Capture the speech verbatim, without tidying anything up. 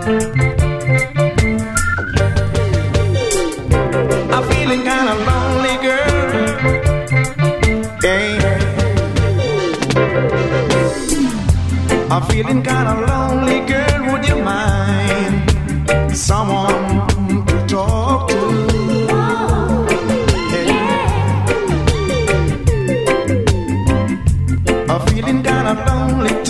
I'm feeling kind of lonely, girl. Yeah. I'm feeling kind of lonely, girl. Would you mind someone to talk to? Yeah. I'm feeling kind of lonely,